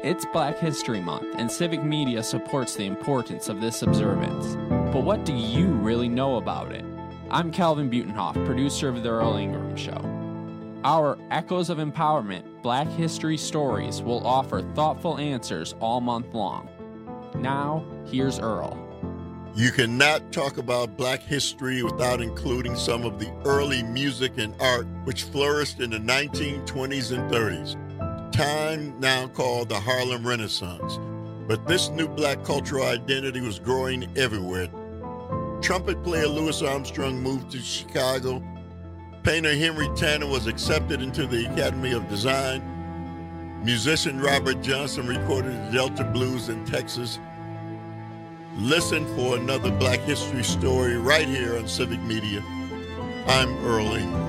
It's Black History Month, and Civic Media supports the importance of this observance. But what do you really know about it? I'm Calvin Butenhoff, producer of The Earl Ingram Show. Our Echoes of Empowerment Black History Stories will offer thoughtful answers all month long. Now, here's Earl. You cannot talk about Black history without including some of the early music and art which flourished in the 1920s and 30s, time now called the Harlem Renaissance. But this new Black cultural identity was growing everywhere. Trumpet player Louis Armstrong moved to Chicago. Painter Henry Tanner was accepted into the Academy of Design. Musician Robert Johnson recorded the Delta Blues in Texas. Listen for another Black history story right here on Civic Media. I'm Earl Ingram.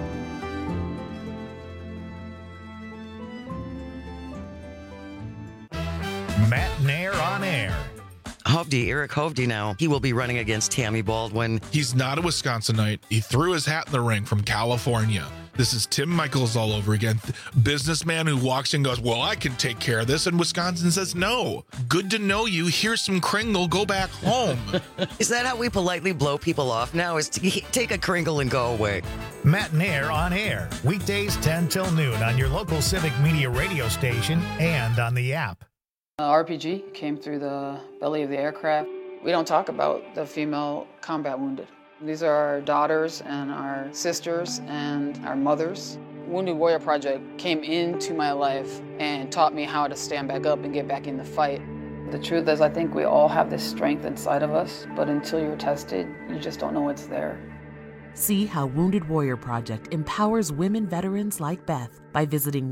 Matt Nair on air. Eric Hovde now. He will be running against Tammy Baldwin. He's not a Wisconsinite. He threw his hat in the ring from California. This is Tim Michaels all over again. Businessman who walks in and goes, well, I can take care of this. And Wisconsin says, no. Good to know you. Here's some Kringle. Go back home. Is that how we politely blow people off now? Is to take a Kringle and go away? Matt Nair on air. Weekdays 10 till noon on your local Civic Media radio station and on the app. RPG came through the belly of the aircraft. We don't talk about the female combat wounded. These are our daughters and our sisters and our mothers. Wounded Warrior Project came into my life and taught me how to stand back up and get back in the fight. The truth is, I think we all have this strength inside of us, but until you're tested, you just don't know it's there. See how Wounded Warrior Project empowers women veterans like Beth by visiting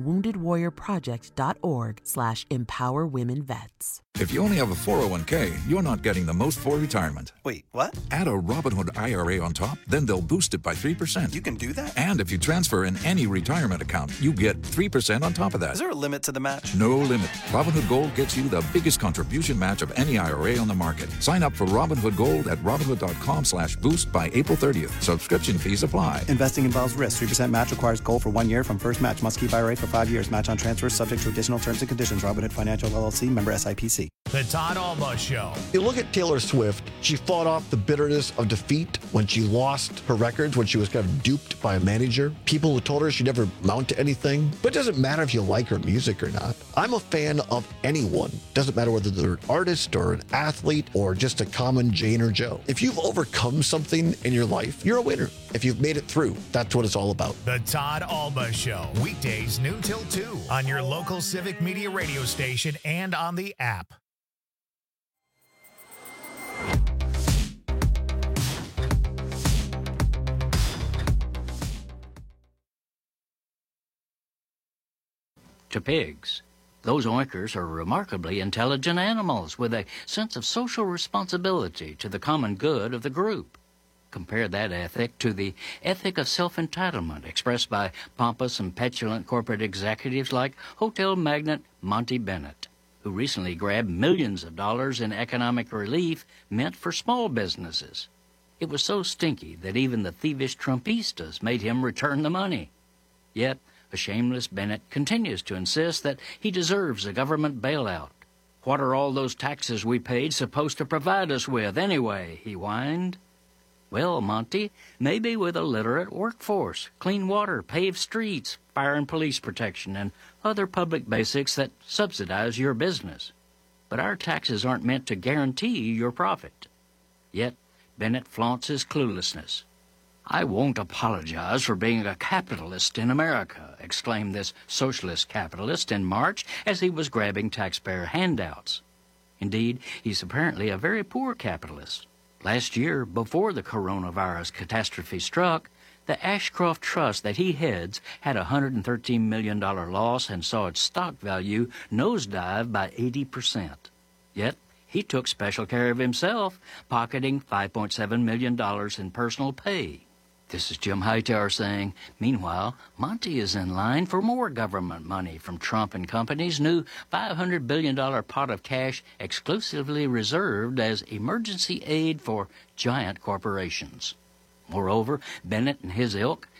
woundedwarriorproject.org/empowerwomenvets. If you only have a 401k, you're not getting the most for retirement. Wait, what? Add a Robinhood IRA on top, then they'll boost it by 3%. You can do that? And if you transfer in any retirement account, you get 3% on top of that. Is there a limit to the match? No limit. Robinhood Gold gets you the biggest contribution match of any IRA on the market. Sign up for Robinhood Gold at Robinhood.com/boost by April 30th. Subscription fees apply. Investing involves risk. 3% match requires gold for 1 year from first match. Must keep IRA for 5 years. Match on transfers subject to additional terms and conditions. Robinhood Financial LLC, member SIPC. The Todd Alma Show. You look at Taylor Swift, she fought off the bitterness of defeat when she lost her records, when she was kind of duped by a manager. People who told her she'd never amount to anything. But it doesn't matter if you like her music or not. I'm a fan of anyone. Doesn't matter whether they're an artist or an athlete or just a common Jane or Joe. If you've overcome something in your life, you're a winner. If you've made it through, that's what it's all about. The Todd Alma Show. Weekdays noon till 2 on your local Civic Media radio station and on the app. To pigs, those oinkers are remarkably intelligent animals with a sense of social responsibility to the common good of the group. Compare that ethic to the ethic of self-entitlement expressed by pompous and petulant corporate executives like hotel magnate Monty Bennett, who recently grabbed millions of dollars in economic relief meant for small businesses. It was so stinky that even the thievish Trumpistas made him return the money. Yet, a shameless Bennett continues to insist that he deserves a government bailout. What are all those taxes we paid supposed to provide us with anyway, he whined. Well, Monty, maybe with a literate workforce, clean water, paved streets, fire and police protection, and other public basics that subsidize your business. But our taxes aren't meant to guarantee your profit. Yet, Bennett flaunts his cluelessness. I won't apologize for being a capitalist in America, exclaimed this socialist capitalist in March as he was grabbing taxpayer handouts. Indeed, he's apparently a very poor capitalist. Last year, before the coronavirus catastrophe struck, the Ashcroft Trust that he heads had a $113 million loss and saw its stock value nosedive by 80%. Yet, he took special care of himself, pocketing $5.7 million in personal pay. This is Jim Hightower saying, meanwhile, Monty is in line for more government money from Trump and Company's new $500 billion pot of cash exclusively reserved as emergency aid for giant corporations. Moreover, Bennett and his ilk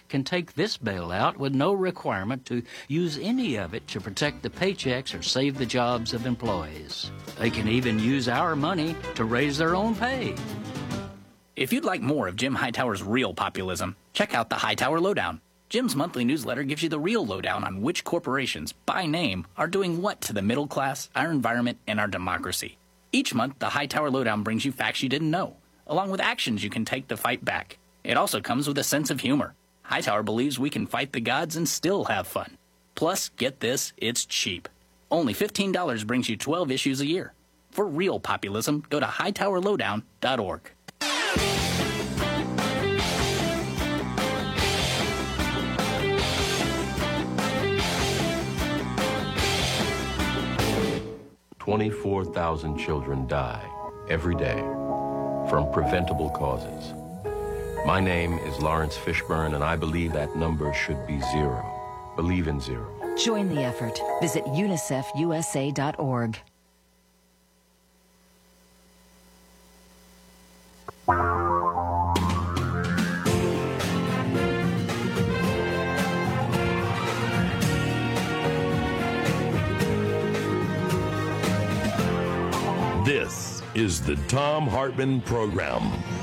can take this bailout with no requirement to use any of it to protect the paychecks or save the jobs of employees. They can even use our money to raise their own pay. If you'd like more of Jim Hightower's real populism, check out the Hightower Lowdown. Jim's monthly newsletter gives you the real lowdown on which corporations, by name, are doing what to the middle class, our environment, and our democracy. Each month, the Hightower Lowdown brings you facts you didn't know, along with actions you can take to fight back. It also comes with a sense of humor. Hightower believes we can fight the gods and still have fun. Plus, get this, it's cheap. Only $15 brings you 12 issues a year. For real populism, go to hightowerlowdown.org. "24,000 children die every day from preventable causes. My name is Lawrence Fishburne, and I believe that number should be zero. Believe in zero." Join the effort. Visit unicefusa.org. This is the Thom Hartmann Program.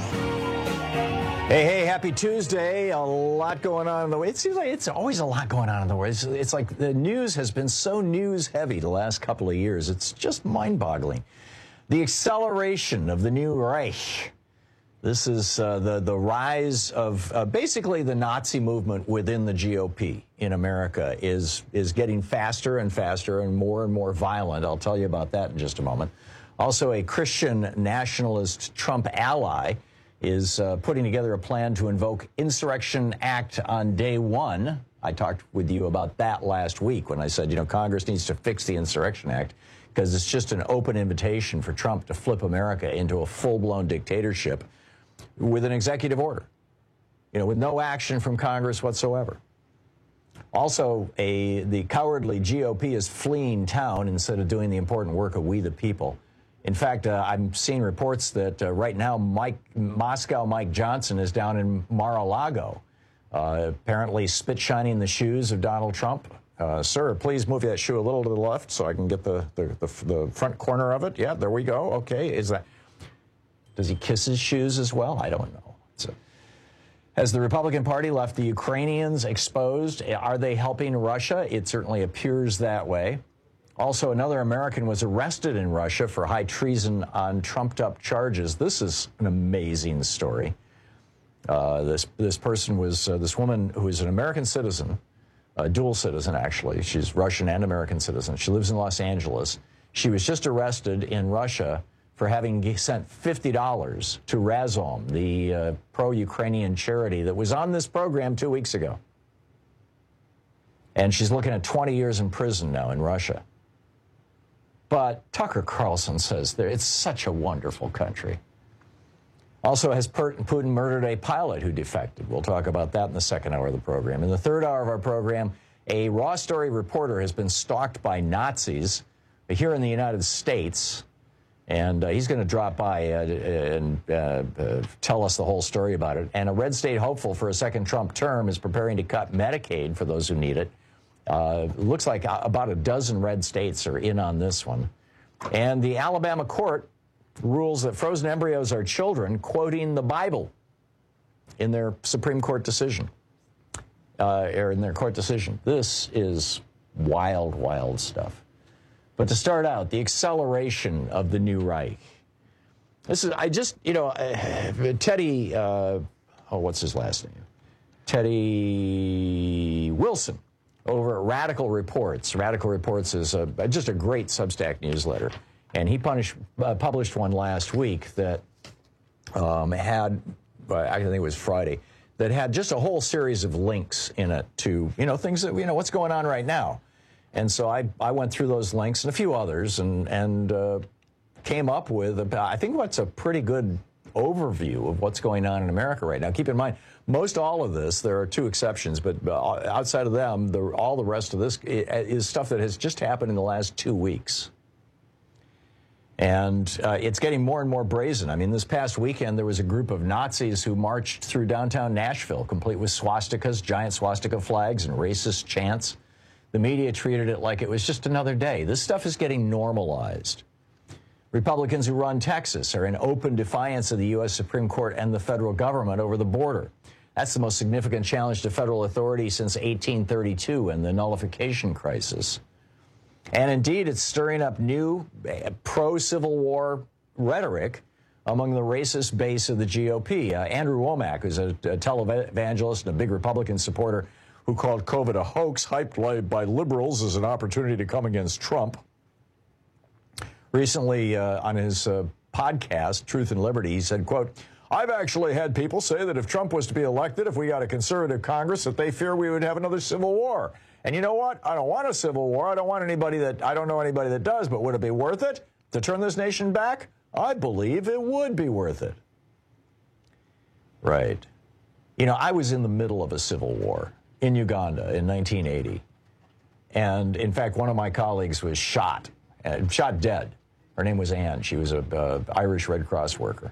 Hey, happy Tuesday. A lot going on in the world. It seems like it's always a lot going on in the world. It's like the news has been so news-heavy the last couple of years. It's just mind-boggling. The acceleration of the new Reich. This is the rise of basically the Nazi movement within the GOP in America is getting faster and faster and more violent. I'll tell you about that in just a moment. Also, a Christian nationalist Trump ally is putting together a plan to invoke Insurrection Act on day one. I talked with you about that last week when I said, Congress needs to fix the Insurrection Act because it's just an open invitation for Trump to flip America into a full-blown dictatorship with an executive order, with no action from Congress whatsoever. Also, the cowardly GOP is fleeing town instead of doing the important work of we the people. In fact, I'm seeing reports that right now Moscow Mike Johnson is down in Mar-a-Lago, apparently spit shining the shoes of Donald Trump. Sir, please move that shoe a little to the left so I can get the front corner of it. Yeah, there we go. Okay, does he kiss his shoes as well? I don't know. Has the Republican Party left the Ukrainians exposed? Are they helping Russia? It certainly appears that way. Also, another American was arrested in Russia for high treason on trumped-up charges. This is an amazing story. This person was this woman who is an American citizen, a dual citizen, actually. She's Russian and American citizen. She lives in Los Angeles. She was just arrested in Russia for having sent $50 to Razom, the pro-Ukrainian charity that was on this program 2 weeks ago. And she's looking at 20 years in prison now in Russia. But Tucker Carlson says it's such a wonderful country. Also, has Putin murdered a pilot who defected? We'll talk about that in the second hour of the program. In the third hour of our program, a Raw Story reporter has been stalked by Nazis here in the United States. And he's going to drop by and tell us the whole story about it. And a red state hopeful for a second Trump term is preparing to cut Medicaid for those who need it. Looks like about a dozen red states are in on this one. And the Alabama court rules that frozen embryos are children, quoting the Bible in their Supreme Court decision, or in their court decision. This is wild, wild stuff. But to start out, the acceleration of the new Reich. This is, Teddy, what's his last name? Teddy Wilson over at Radical Reports. Radical Reports is just a great Substack newsletter. And he published one last week that had, I think it was Friday, that had just a whole series of links in it to, things that, what's going on right now. And so I went through those links and a few others and came up with, I think, what's a pretty good overview of what's going on in America right now. Keep in mind, most all of this, there are two exceptions, but outside of them, all the rest of this is stuff that has just happened in the last 2 weeks. And it's getting more and more brazen. I mean, this past weekend, there was a group of Nazis who marched through downtown Nashville, complete with swastikas, giant swastika flags, and racist chants. The media treated it like it was just another day. This stuff is getting normalized. Republicans who run Texas are in open defiance of the U.S. Supreme Court and the federal government over the border. That's the most significant challenge to federal authority since 1832 and the nullification crisis. And indeed, it's stirring up new pro-Civil War rhetoric among the racist base of the GOP. Andrew Womack, who's a televangelist and a big Republican supporter, who called COVID a hoax hyped by liberals as an opportunity to come against Trump. Recently, on his podcast, Truth and Liberty, he said, quote, "I've actually had people say that if Trump was to be elected, if we got a conservative Congress, that they fear we would have another civil war. And you know what? I don't want a civil war. I don't know anybody that does, but would it be worth it to turn this nation back? I believe it would be worth it." Right. You know, I was in the middle of a civil war in Uganda in 1980. And in fact, one of my colleagues was shot dead. Her name was Anne. She was an Irish Red Cross worker.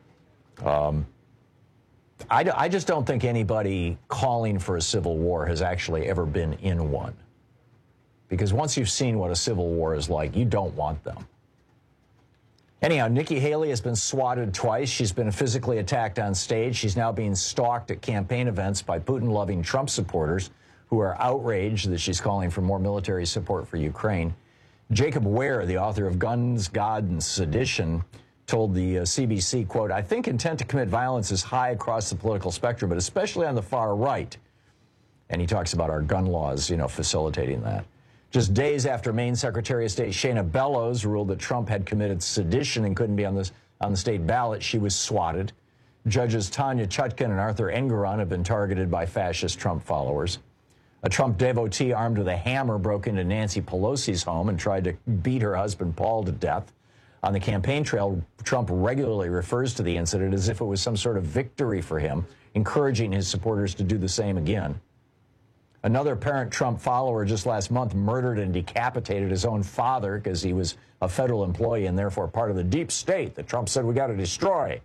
I just don't think anybody calling for a civil war has actually ever been in one. Because once you've seen what a civil war is like, you don't want them. Anyhow, Nikki Haley has been swatted twice. She's been physically attacked on stage. She's now being stalked at campaign events by Putin-loving Trump supporters who are outraged that she's calling for more military support for Ukraine. Jacob Ware, the author of Guns, God, and Sedition, told the CBC, quote, "I think intent to commit violence is high across the political spectrum, but especially on the far right." And he talks about our gun laws, facilitating that. Just days after Maine Secretary of State Shayna Bellows ruled that Trump had committed sedition and couldn't be on the state ballot, she was swatted. Judges Tanya Chutkan and Arthur Engeron have been targeted by fascist Trump followers. A Trump devotee armed with a hammer broke into Nancy Pelosi's home and tried to beat her husband Paul to death. On the campaign trail, Trump regularly refers to the incident as if it was some sort of victory for him, encouraging his supporters to do the same again. Another apparent Trump follower just last month murdered and decapitated his own father because he was a federal employee and therefore part of the deep state that Trump said we got to destroy.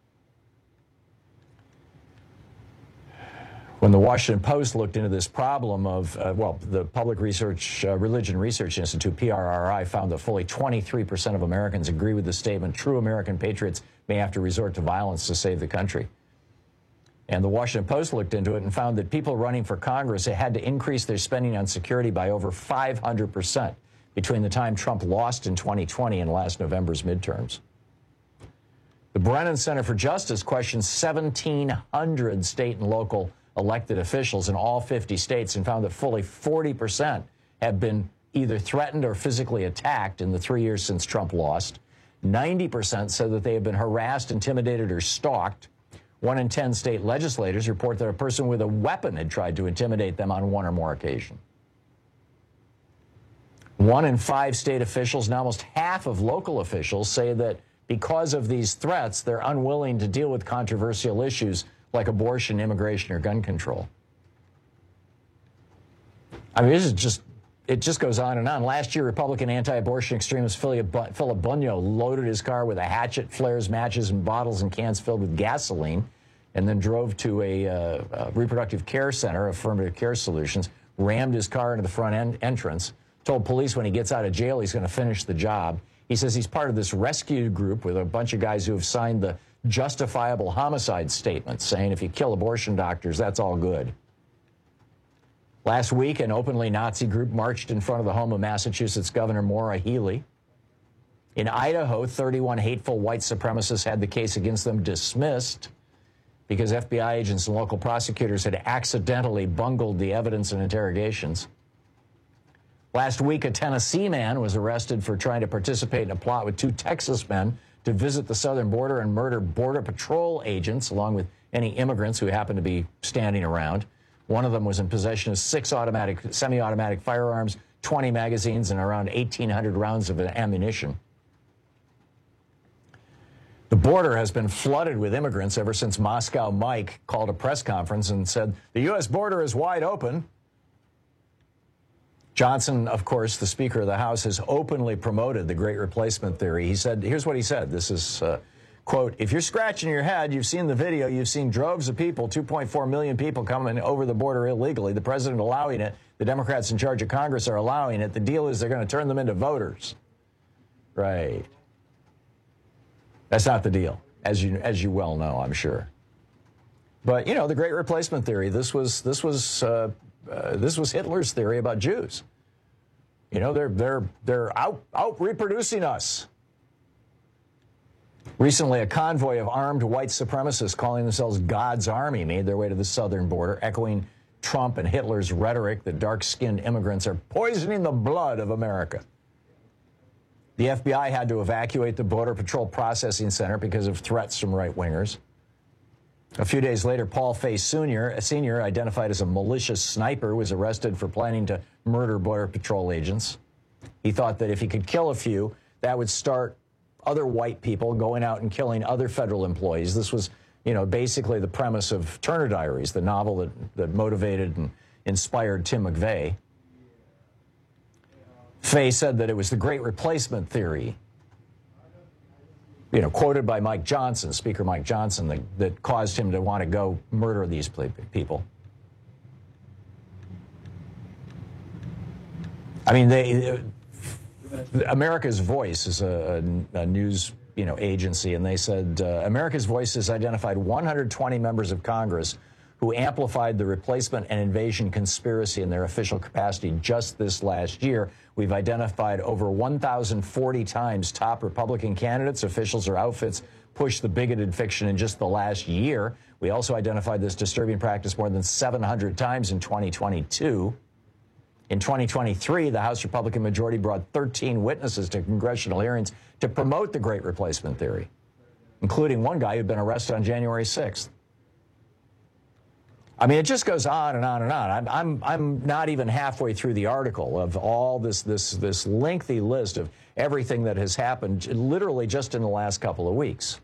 When the Washington Post looked into this problem of, the Public Religion Research Institute, PRRI, found that fully 23% of Americans agree with the statement, true American patriots may have to resort to violence to save the country. And the Washington Post looked into it and found that people running for Congress had to increase their spending on security by over 500% between the time Trump lost in 2020 and last November's midterms. The Brennan Center for Justice questioned 1,700 state and local elected officials in all 50 states and found that fully 40% have been either threatened or physically attacked in the 3 years since Trump lost. 90% said that they have been harassed, intimidated, or stalked. 1 in 10 state legislators report that a person with a weapon had tried to intimidate them on one or more occasions. 1 in 5 state officials and almost half of local officials say that because of these threats, they're unwilling to deal with controversial issues like abortion, immigration, or gun control. I mean, it just goes on and on. Last year, Republican anti-abortion extremist Philip Bunyo loaded his car with a hatchet, flares, matches, and bottles and cans filled with gasoline, and then drove to a reproductive care center, Affirmative Care Solutions, rammed his car into the front entrance, told police when he gets out of jail he's going to finish the job. He says he's part of this rescue group with a bunch of guys who have signed the justifiable homicide statement, saying if you kill abortion doctors, that's all good. Last week, an openly Nazi group marched in front of the home of Massachusetts Governor Maura Healey. In Idaho, 31 hateful white supremacists had the case against them dismissed because FBI agents and local prosecutors had accidentally bungled the evidence and interrogations. Last week, a Tennessee man was arrested for trying to participate in a plot with 2 Texas men to visit the southern border and murder Border Patrol agents, along with any immigrants who happened to be standing around. One of them was in possession of 6 semi-automatic firearms, 20 magazines, and around 1,800 rounds of ammunition. The border has been flooded with immigrants ever since Moscow Mike called a press conference and said, "The U.S. border is wide open." Johnson, of course, the Speaker of the House, has openly promoted the Great Replacement theory. He said, here's what he said. This is, quote, if you're scratching your head, you've seen the video, you've seen droves of people, 2.4 million people coming over the border illegally, the president allowing it, the Democrats in charge of Congress are allowing it. The deal is they're going to turn them into voters. Right. That's not the deal, as you well know, I'm sure. But, you know, the Great Replacement theory, this was Hitler's theory about Jews. You know, they're out reproducing us. Recently, a convoy of armed white supremacists calling themselves God's Army made their way to the southern border, echoing Trump and Hitler's rhetoric that dark-skinned immigrants are poisoning the blood of America. The FBI had to evacuate the Border Patrol Processing Center because of threats from right-wingers. A few days later, Paul Fay Sr., identified as a malicious sniper, was arrested for planning to murder Border Patrol agents. He thought that if he could kill a few, that would start other white people going out and killing other federal employees. This was, you know, basically the premise of Turner Diaries, the novel that motivated and inspired Tim McVeigh. Fay said that it was the Great Replacement theory, you know, quoted by Mike Johnson, Speaker Mike Johnson, that caused him to want to go murder these people. I mean, America's Voice is a news, you know, agency, and they said America's Voice has identified 120 members of Congress who amplified the replacement and invasion conspiracy in their official capacity just this last year. We've identified over 1,040 times top Republican candidates, officials, or outfits pushed the bigoted fiction in just the last year. We also identified this disturbing practice more than 700 times in 2022. In 2023, the House Republican majority brought 13 witnesses to congressional hearings to promote the Great Replacement theory, including one guy who'd been arrested on January 6th. I mean, it just goes on and on and on. I'm not even halfway through the article of all this lengthy list of everything that has happened literally just in the last couple of weeks.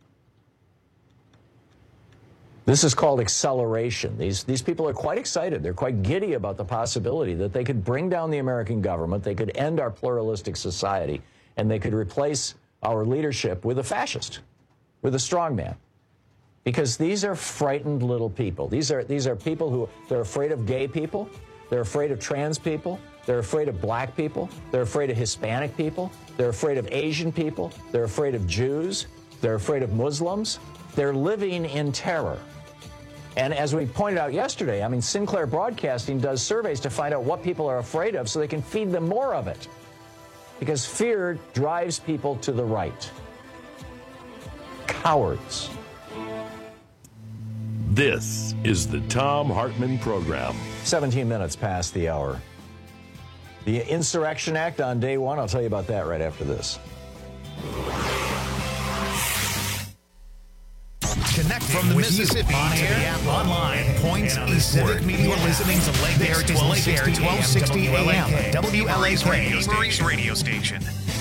This is called acceleration. These people are quite excited. They're quite giddy about the possibility that they could bring down the American government, they could end our pluralistic society, and they could replace our leadership with a fascist, with a strongman. Because these are frightened little people. These are people who, they're afraid of gay people, they're afraid of trans people, they're afraid of black people, they're afraid of Hispanic people, they're afraid of Asian people, they're afraid of Jews, they're afraid of Muslims. They're living in terror. And as we pointed out yesterday, I mean, Sinclair Broadcasting does surveys to find out what people are afraid of so they can feed them more of it. Because fear drives people to the right. Cowards. This is the Thom Hartmann Program. 17 minutes past the hour. The Insurrection Act on day one, I'll tell you about that right after this. Connecting from the Mississippi on air, online, points eastward. You're listening to Lake Air 1260 AM, WLA's radio station.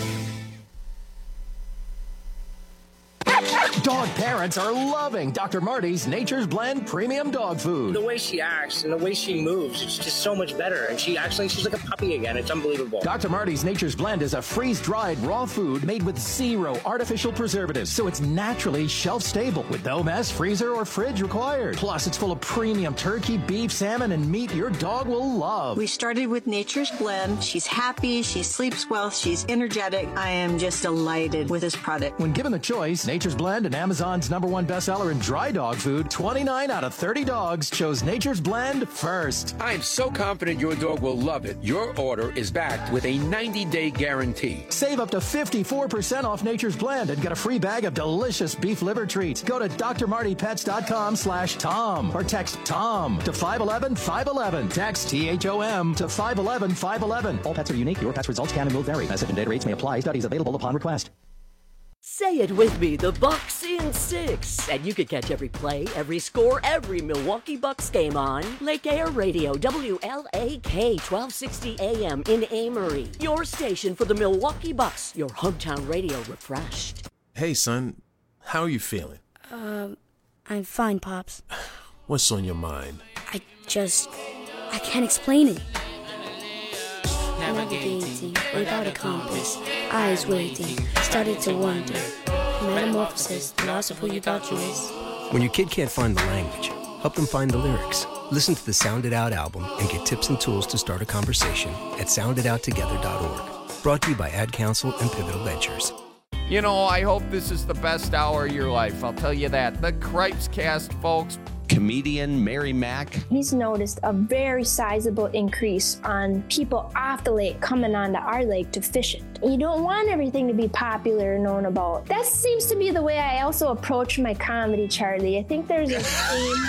Dog parents are loving Dr. Marty's Nature's Blend Premium Dog Food. The way she acts and the way she moves, it's just so much better. And she's like a puppy again. It's unbelievable. Dr. Marty's Nature's Blend is a freeze-dried raw food made with 0 artificial preservatives, so it's naturally shelf-stable with no mess, freezer, or fridge required. Plus, it's full of premium turkey, beef, salmon, and meat your dog will love. We started with Nature's Blend. She's happy, she sleeps well, she's energetic. I am just delighted with this product. When given the choice, Nature's Blend and Amazon's #1 bestseller in dry dog food, 29 out of 30 dogs chose Nature's Blend first. I'm so confident your dog will love it. Your order is backed with a 90-day guarantee. Save up to 54% off Nature's Blend and get a free bag of delicious beef liver treats. Go to drmartypets.com/Tom or text TOM to 511-511. Text THOM to 511-511. All pets are unique. Your pet's results can and will vary. Message and data rates may apply. Studies available upon request. Say it with me, the Bucks in 6. And you can catch every play, every score, every Milwaukee Bucks game on Lake Air Radio, WLAK 1260 AM in Amory. Your station for the Milwaukee Bucks, your hometown radio refreshed. Hey, son, how are you feeling? I'm fine, Pops. What's on your mind? I can't explain it. navigating without a compass, eyes waiting, started to wonder. Metamorphosis, the loss of who you thought you was. When your kid can't find the language, help them find the lyrics. Listen to the Sound It Out album and get tips and tools to start a conversation at sounditouttogether.org. Brought to you by Ad Council and Pivotal Ventures. You know, I hope this is the best hour of your life. I'll tell you that. The Cripes Cast, folks. Comedian Mary Mack. He's noticed a very sizable increase on people off the lake coming onto our lake to fish it. You don't want everything to be popular and known about. That seems to be the way I also approach my comedy, Charlie. I think there's a theme.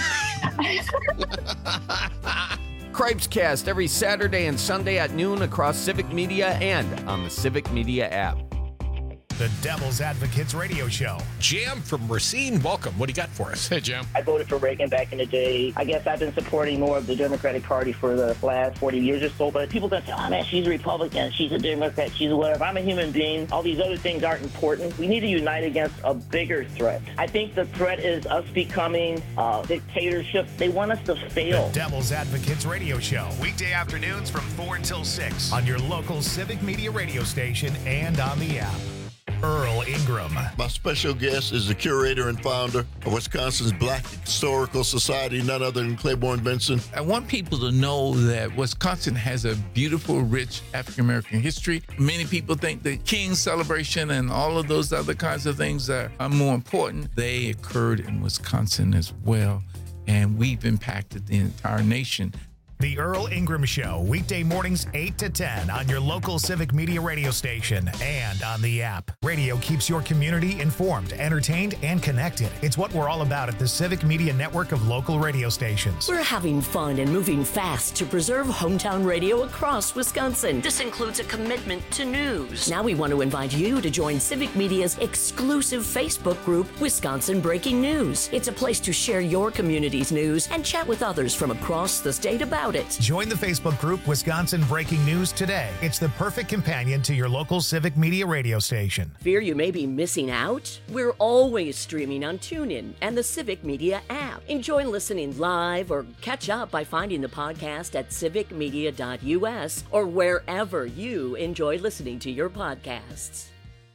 Cripes Cast every Saturday and Sunday at noon across Civic Media and on the Civic Media app. The Devil's Advocates Radio Show. Jim from Racine, welcome. What do you got for us? Hey, Jim. I voted for Reagan back in the day. I guess I've been supporting more of the Democratic Party for the last 40 years or so, but people gonna say, oh man, she's a Republican, she's a Democrat, she's a whatever. I'm a human being. All these other things aren't important. We need to unite against a bigger threat. I think the threat is us becoming a dictatorship. They want us to fail. The Devil's Advocates Radio Show. Weekday afternoons from 4 until 6 on your local Civic Media radio station and on the app. Earl Ingram. My special guest is the curator and founder of Wisconsin's Black Historical Society, none other than Claiborne Benson. I want people to know that Wisconsin has a beautiful, rich African-American history. Many people think the King's celebration and all of those other kinds of things are more important. They occurred in Wisconsin as well, and we've impacted the entire nation. The Earl Ingram Show, weekday mornings 8 to 10 on your local Civic Media radio station and on the app. Radio keeps your community informed, entertained, and connected. It's what we're all about at the Civic Media network of local radio stations. We're having fun and moving fast to preserve hometown radio across Wisconsin. This includes a commitment to news. Now we want to invite you to join Civic Media's exclusive Facebook group, Wisconsin Breaking News. It's a place to share your community's news and chat with others from across the state about it. Join the Facebook group Wisconsin Breaking News today. It's the perfect companion to your local Civic Media radio station. Fear you may be missing out? We're always streaming on TuneIn and the Civic Media app. Enjoy listening live or catch up by finding the podcast at civicmedia.us or wherever you enjoy listening to your podcasts.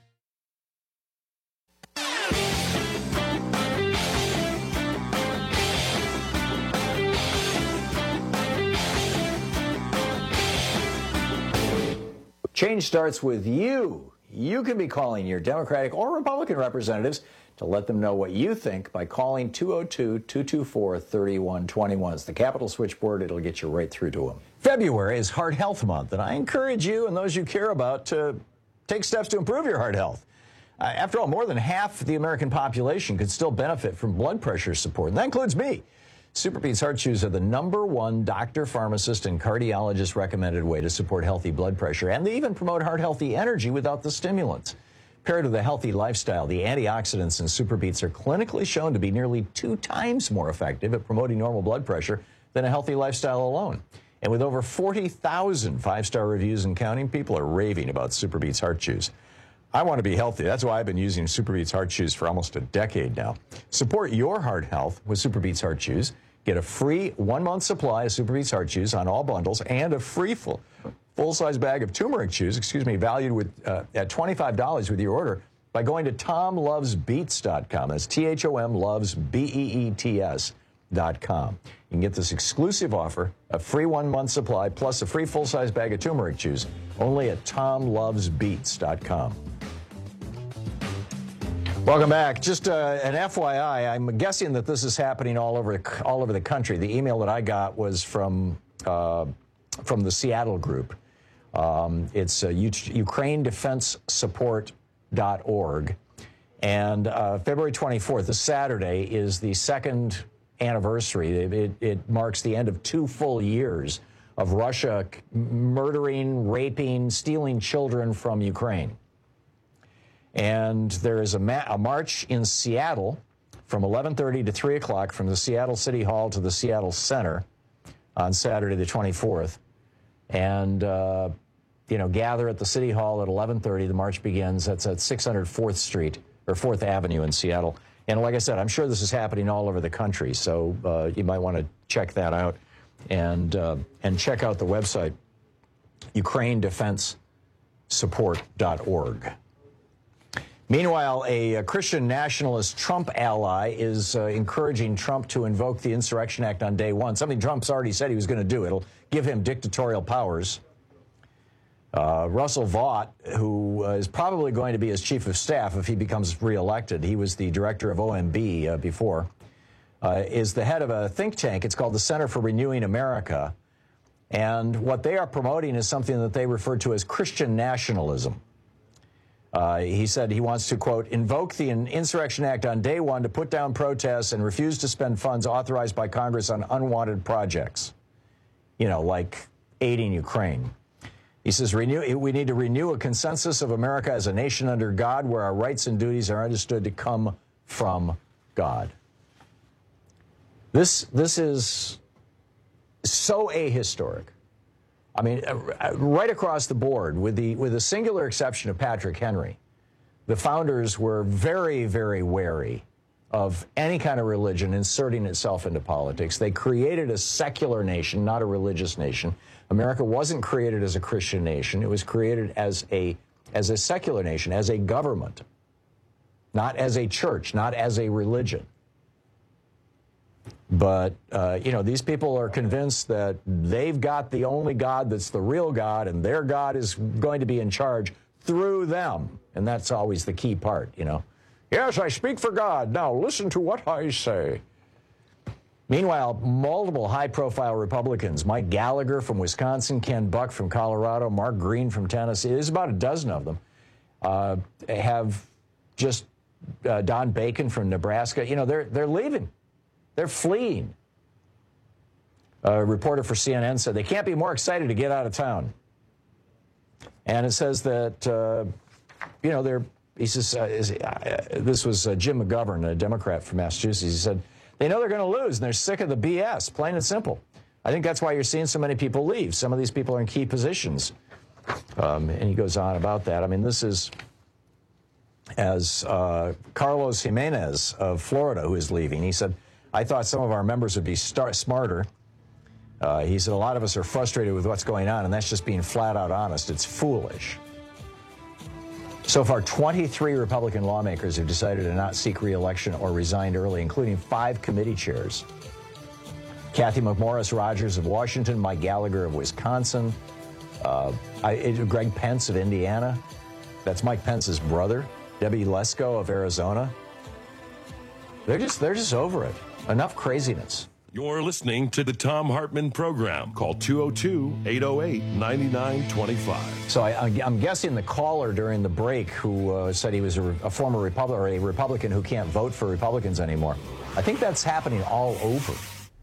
Change starts with you. You can be calling your Democratic or Republican representatives to let them know what you think by calling 202-224-3121. It's the Capitol switchboard. It'll get you right through to them. February is Heart Health Month, and I encourage you and those you care about to take steps to improve your heart health. After all, more than half the American population could still benefit from blood pressure support, and that includes me. Superbeats Heart Chews are the #1 doctor, pharmacist, and cardiologist recommended way to support healthy blood pressure, and they even promote heart-healthy energy without the stimulants. Paired with a healthy lifestyle, the antioxidants in Superbeats are clinically shown to be nearly 2 times more effective at promoting normal blood pressure than a healthy lifestyle alone. And with over 40,000 5-star reviews and counting, people are raving about Superbeats Heart Chews. I want to be healthy. That's why I've been using Superbeats Heart Chews for almost a decade now. Support your heart health with Superbeats Heart Chews. Get a free 1-month supply of Superbeats Heart Chews on all bundles and a free full-size bag of turmeric chews, valued with at $25 with your order by going to TomLovesBeets.com. That's THOM loves BEETS.com. You can get this exclusive offer, a free 1-month supply, plus a free full-size bag of turmeric chews, only at TomLovesBeets.com. Welcome back. Just an FYI, I'm guessing that this is happening all over the country. The email that I got was from the Seattle group. It's UkraineDefenseSupport.org. And February 24th, this Saturday, is the second anniversary. It marks the end of 2 full years of Russia murdering, raping, stealing children from Ukraine. And there is a march in Seattle from 11:30 to 3 o'clock from the Seattle City Hall to the Seattle Center on Saturday the 24th. And, gather at the City Hall at 11:30. The march begins. That's at 604th Street, or 4th Avenue in Seattle. And like I said, I'm sure this is happening all over the country, so you might want to check that out and check out the website. UkraineDefenseSupport.org. Meanwhile, a Christian nationalist Trump ally is encouraging Trump to invoke the Insurrection Act on day one, something Trump's already said he was going to do. It'll give him dictatorial powers. Russell Vought, who is probably going to be his chief of staff if he becomes reelected, he was the director of OMB before, is the head of a think tank. It's called the Center for Renewing America. And what they are promoting is something that they refer to as Christian nationalism. He said he wants to, quote, invoke the Insurrection Act on day one to put down protests and refuse to spend funds authorized by Congress on unwanted projects, you know, like aiding Ukraine. He says we need to renew a consensus of America as a nation under God where our rights and duties are understood to come from God. This is so ahistoric. I mean, right across the board, with the singular exception of Patrick Henry, the founders were very, very wary of any kind of religion inserting itself into politics. They created a secular nation, not a religious nation. America wasn't created as a Christian nation. It was created as a secular nation, as a government, not as a church, not as a religion. But, you know, these people are convinced that they've got the only God that's the real God, and their God is going to be in charge through them. And that's always the key part, you know. Yes, I speak for God. Now listen to what I say. Meanwhile, multiple high-profile Republicans, Mike Gallagher from Wisconsin, Ken Buck from Colorado, Mark Green from Tennessee, there's about a dozen of them, have just Don Bacon from Nebraska. You know, they're leaving. They're fleeing. A reporter for CNN said they can't be more excited to get out of town. And it says that, you know, he says, this was Jim McGovern, a Democrat from Massachusetts. He said, they know they're going to lose, and they're sick of the BS, plain and simple. I think that's why you're seeing so many people leave. Some of these people are in key positions. And he goes on about that. I mean, this is as Carlos Jimenez of Florida, who is leaving. He said, I thought some of our members would be smarter. He said, a lot of us are frustrated with what's going on, and that's just being flat out honest. It's foolish. So far, 23 Republican lawmakers have decided to not seek re-election or resigned early, including 5 committee chairs. Kathy McMorris Rogers of Washington, Mike Gallagher of Wisconsin, Greg Pence of Indiana. That's Mike Pence's brother. Debbie Lesko of Arizona. They're just over it. Enough craziness. You're listening to the Thom Hartmann Program. Call 202-808-9925. So I'm guessing the caller during the break who said he was a former Republican or a Republican who can't vote for Republicans anymore. I think that's happening all over.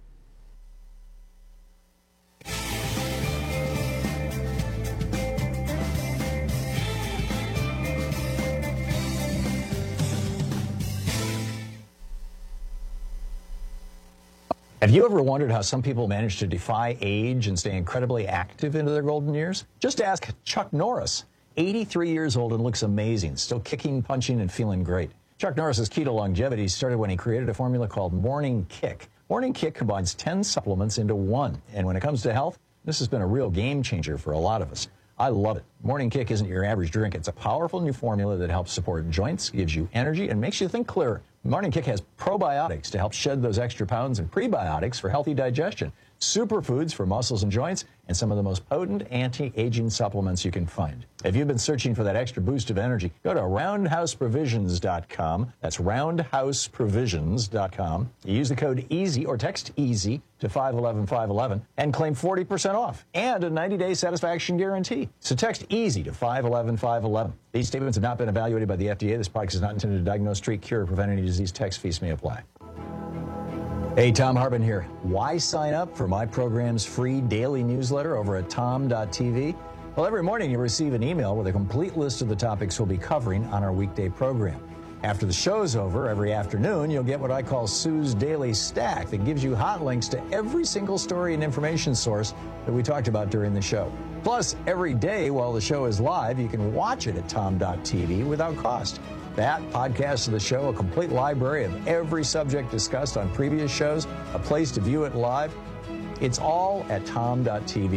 Have you ever wondered how some people manage to defy age and stay incredibly active into their golden years? Just ask Chuck Norris, 83 years old and looks amazing, still kicking, punching, and feeling great. Chuck Norris's key to longevity started when he created a formula called Morning Kick. Morning Kick combines 10 supplements into one, and when it comes to health, this has been a real game changer for a lot of us. I love it. Morning Kick isn't your average drink. It's a powerful new formula that helps support joints, gives you energy, and makes you think clearer. Morning Kick has probiotics to help shed those extra pounds and prebiotics for healthy digestion, superfoods for muscles and joints, and some of the most potent anti-aging supplements you can find. If you've been searching for that extra boost of energy, go to roundhouseprovisions.com. That's roundhouseprovisions.com. You use the code EASY or text EASY to 511-511 and claim 40% off and a 90-day satisfaction guarantee. So text EASY to 511-511. These statements have not been evaluated by the FDA. This product is not intended to diagnose, treat, cure, or prevent any disease. Text fees may apply. Hey, Thom Hartmann here. Why sign up for my program's free daily newsletter over at tom.tv? Well, every morning you'll receive an email with a complete list of the topics we'll be covering on our weekday program. After the show's over, every afternoon, you'll get what I call Sue's Daily Stack that gives you hot links to every single story and information source that we talked about during the show. Plus, every day while the show is live, you can watch it at tom.tv without cost. That, podcast of the show, a complete library of every subject discussed on previous shows, a place to view it live. It's all at tom.tv.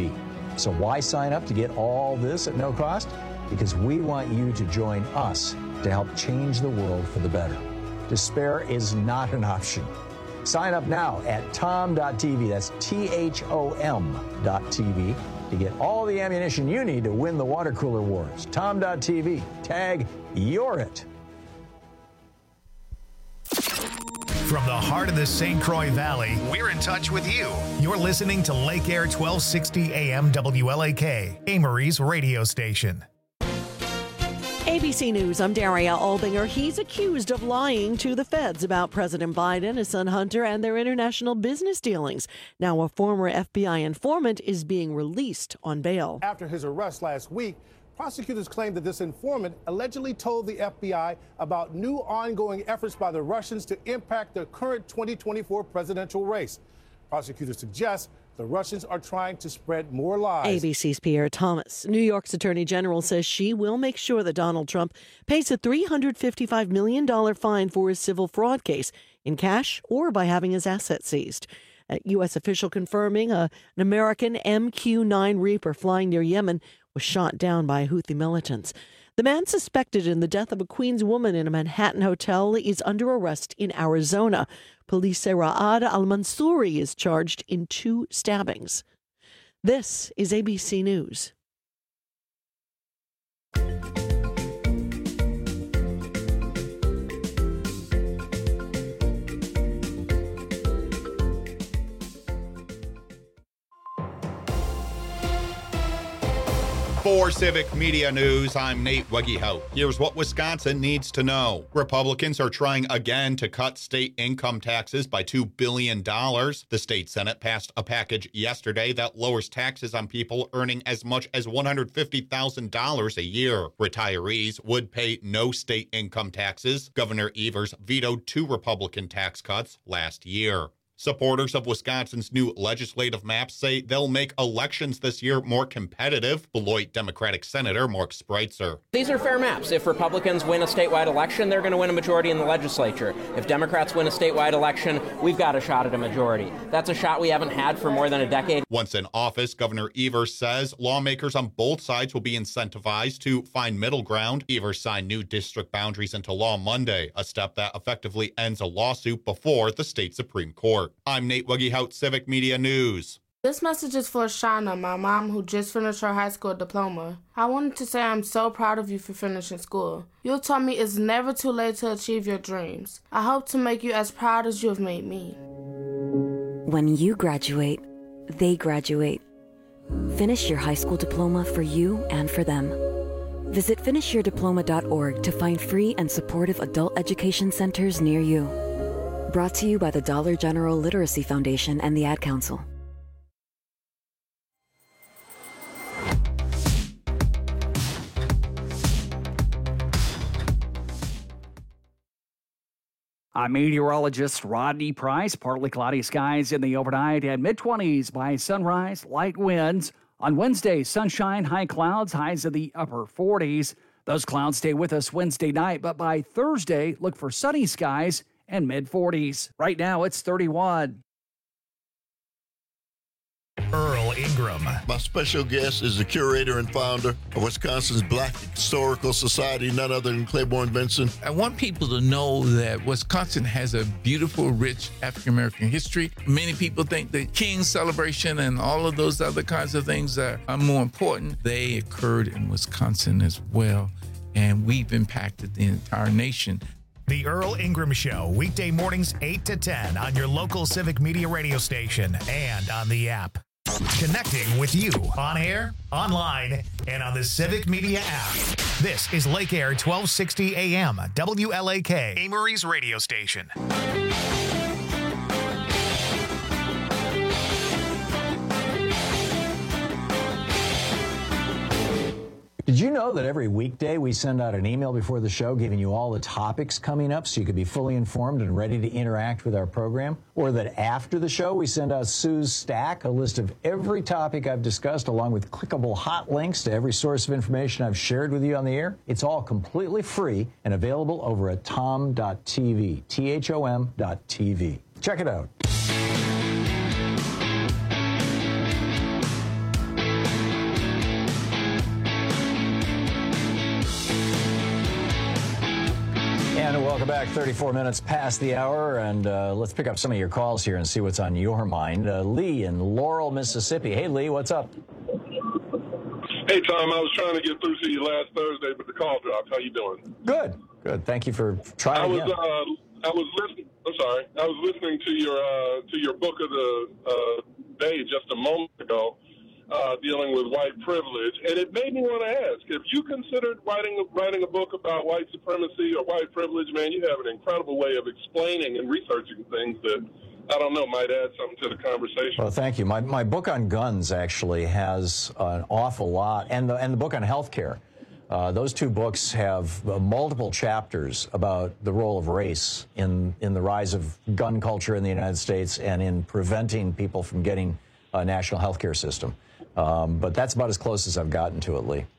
So why sign up to get all this at no cost? Because we want you to join us to help change the world for the better. Despair is not an option. Sign up now at tom.tv, that's THOM.tv, to get all the ammunition you need to win the water cooler wars. Tom.tv, tag You're It. From the heart of the St. Croix Valley, we're in touch with you. You're listening to Lake Air 1260 AM WLAK, Amory's radio station. ABC News, I'm Daria Albinger. He's accused of lying to the feds about President Biden, his son Hunter, and their international business dealings. Now a former FBI informant is being released on bail. After his arrest last week, prosecutors claim that this informant allegedly told the FBI about new ongoing efforts by the Russians to impact the current 2024 presidential race. Prosecutors suggest the Russians are trying to spread more lies. ABC's Pierre Thomas. New York's Attorney General says she will make sure that Donald Trump pays a $355 million fine for his civil fraud case in cash or by having his assets seized. A U.S. official confirming an American MQ-9 Reaper flying near Yemen was shot down by Houthi militants. The man suspected in the death of a Queens woman in a Manhattan hotel is under arrest in Arizona. Police say Ra'ad al-Mansouri is charged in 2 stabbings. This is ABC News. For Civic Media News, I'm Nate Wegehout. Here's what Wisconsin needs to know. Republicans are trying again to cut state income taxes by $2 billion. The state Senate passed a package yesterday that lowers taxes on people earning as much as $150,000 a year. Retirees would pay no state income taxes. Governor Evers vetoed 2 Republican tax cuts last year. Supporters of Wisconsin's new legislative maps say they'll make elections this year more competitive. Beloit Democratic Senator Mark Spreitzer. These are fair maps. If Republicans win a statewide election, they're going to win a majority in the legislature. If Democrats win a statewide election, we've got a shot at a majority. That's a shot we haven't had for more than a decade. Once in office, Governor Evers says lawmakers on both sides will be incentivized to find middle ground. Evers signed new district boundaries into law Monday, a step that effectively ends a lawsuit before the state Supreme Court. I'm Nate Wegehout, Civic Media News. This message is for Shauna, my mom, who just finished her high school diploma. I wanted to say I'm so proud of you for finishing school. You told me it's never too late to achieve your dreams. I hope to make you as proud as you have made me. When you graduate, they graduate. Finish your high school diploma for you and for them. Visit finishyourdiploma.org to find free and supportive adult education centers near you. Brought to you by the Dollar General Literacy Foundation and the Ad Council. I'm meteorologist Rodney Price. Partly cloudy skies in the overnight and mid-20s by sunrise, light winds. On Wednesday, sunshine, high clouds, highs in the upper 40s. Those clouds stay with us Wednesday night, but by Thursday, look for sunny skies and mid-40s. Right now, it's 31. Earl Ingram. My special guest is the curator and founder of Wisconsin's Black Historical Society, none other than Claiborne Benson. I want people to know that Wisconsin has a beautiful, rich African-American history. Many people think the King's celebration and all of those other kinds of things are more important. They occurred in Wisconsin as well, and we've impacted the entire nation. The Earl Ingram Show, weekday mornings 8 to 10 on your local Civic Media radio station and on the app. Connecting with you on air, online, and on the Civic Media app. This is Lake Air 1260 AM, WLAK, Amory's radio station. Did you know that every weekday we send out an email before the show giving you all the topics coming up so you could be fully informed and ready to interact with our program? Or that after the show we send out Sue's Stack, a list of every topic I've discussed along with clickable hot links to every source of information I've shared with you on the air? It's all completely free and available over at tom.tv, THOM.tv. Check it out. Welcome back. 34 minutes past the hour, and let's pick up some of your calls here and see what's on your mind. Lee in Laurel, Mississippi. Hey, Lee, what's up? Hey, Tom, I was trying to get through to you last Thursday, but the call dropped. How you doing? Good. Thank you for trying again. I was listening. I'm sorry. I was listening to your book of the day just a moment ago, dealing with white privilege, and it made me want to ask: if you considered writing a book about white supremacy or white privilege, man, you have an incredible way of explaining and researching things that, I don't know, might add something to the conversation. Well, thank you. My book on guns actually has an awful lot, and the book on healthcare. Those two books have multiple chapters about the role of race in the rise of gun culture in the United States and in preventing people from getting a national health care system. But that's about as close as I've gotten to it, Lee.